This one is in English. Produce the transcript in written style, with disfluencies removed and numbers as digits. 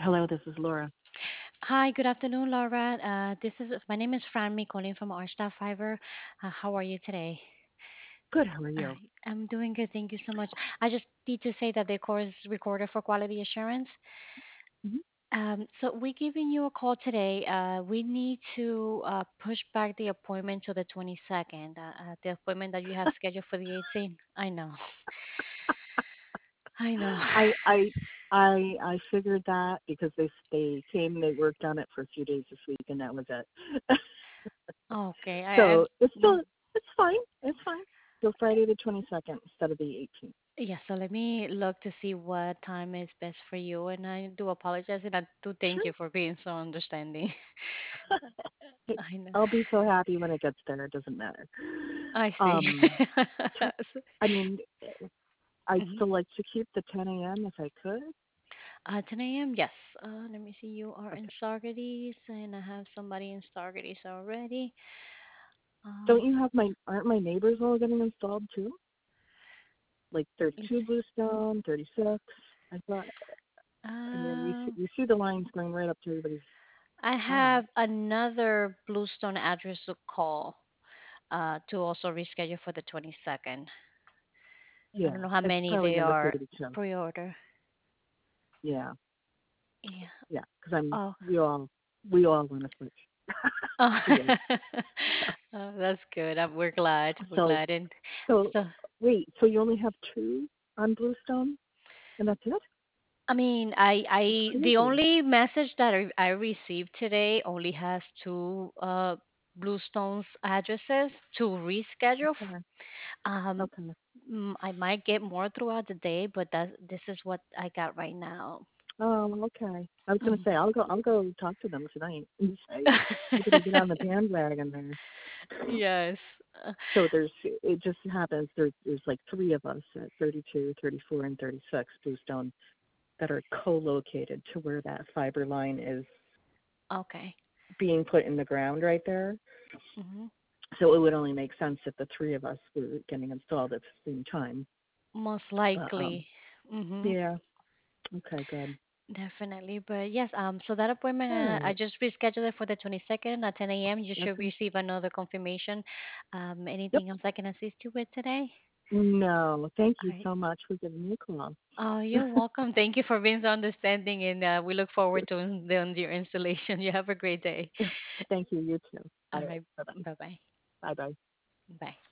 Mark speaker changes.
Speaker 1: Hello, this is Laura.
Speaker 2: Hi, good afternoon, Laura. This is my name is Franmy calling from Archstaff Fiber. How are you today?
Speaker 1: Good, how are you?
Speaker 2: I'm doing good, thank you so much. I just need to say that the call is recorded for quality assurance.
Speaker 1: Mhm.
Speaker 2: So we're giving you a call today. We need to push back the appointment to the 22nd. The appointment that you have scheduled for the 18th. I know, I know.
Speaker 1: I I I figured that because they came, they worked on it for a few days this week, and that was it.
Speaker 2: Okay,
Speaker 1: So it's
Speaker 2: mm,
Speaker 1: still it's fine. It's fine. So Friday the 22nd instead of the 18th.
Speaker 2: yeah, so let me look to see what time is best for you. And I do apologize and I do thank
Speaker 1: Sure.
Speaker 2: you for being so understanding.
Speaker 1: Hey,
Speaker 2: I know.
Speaker 1: I'll be so happy when it gets there. It doesn't matter.
Speaker 2: I see.
Speaker 1: Um, I mean, I'd
Speaker 2: Mhm.
Speaker 1: still like to keep the 10 a.m. if I could.
Speaker 2: 10 a.m. Yes. Let me see. You are in
Speaker 1: Okay.
Speaker 2: Stargardy's, and I have somebody in Stargardy's already.
Speaker 1: Don't
Speaker 2: Um,
Speaker 1: you have aren't my neighbors all getting installed too? Like
Speaker 2: let's
Speaker 1: 32
Speaker 2: see.
Speaker 1: Bluestone, 36. I thought, I mean,
Speaker 2: Um,
Speaker 1: you see the lines going right up to everybody's
Speaker 2: I
Speaker 1: house.
Speaker 2: have another Bluestone address to call to also reschedule for the 22nd. I
Speaker 1: Yeah,
Speaker 2: don't know how
Speaker 1: it's
Speaker 2: many
Speaker 1: probably
Speaker 2: they
Speaker 1: number
Speaker 2: are
Speaker 1: 32.
Speaker 2: pre-order.
Speaker 1: Yeah,
Speaker 2: Yeah.
Speaker 1: yeah, because
Speaker 2: Oh.
Speaker 1: we all want to switch
Speaker 2: Oh,
Speaker 1: together.
Speaker 2: oh, that's good. We're glad. We're
Speaker 1: So,
Speaker 2: glad. And
Speaker 1: so
Speaker 2: so,
Speaker 1: wait, so you only have two on Bluestone, and that's it?
Speaker 2: I mean,
Speaker 1: That's
Speaker 2: the
Speaker 1: crazy.
Speaker 2: only message that I received today only has two Bluestone's addresses to reschedule.
Speaker 1: Okay,
Speaker 2: Um,
Speaker 1: okay.
Speaker 2: I might get more throughout the day, but this is what I got right now.
Speaker 1: Okay. I was gonna
Speaker 2: Um,
Speaker 1: say I'll go talk to them tonight and say you better get on the bandwagon there.
Speaker 2: yes.
Speaker 1: So it just happens there's like three of us at 32, 34, and 36 Bluestone that are co-located to where that fiber line is
Speaker 2: Okay.
Speaker 1: being put in the ground right there.
Speaker 2: Hmm.
Speaker 1: So it would only make sense if the three of us were getting installed at the same time.
Speaker 2: Most
Speaker 1: Um,
Speaker 2: likely. Hmm.
Speaker 1: yeah. Okay. Good.
Speaker 2: Definitely. But yes, so that appointment,
Speaker 1: All
Speaker 2: I
Speaker 1: right.
Speaker 2: just rescheduled it for the 22nd at 10 a.m. You should
Speaker 1: Okay.
Speaker 2: receive another confirmation.
Speaker 1: Yep.
Speaker 2: Anything else I can assist you with today?
Speaker 1: No. Thank
Speaker 2: All
Speaker 1: you
Speaker 2: right.
Speaker 1: so much for giving me a call.
Speaker 2: Oh, you're welcome. Thank you for being so understanding, and we look forward to your installation. You have a great day.
Speaker 1: Thank you. You too.
Speaker 2: All
Speaker 1: All right.
Speaker 2: right.
Speaker 1: Bye bye.
Speaker 2: Bye bye.
Speaker 1: Bye bye.
Speaker 2: Bye.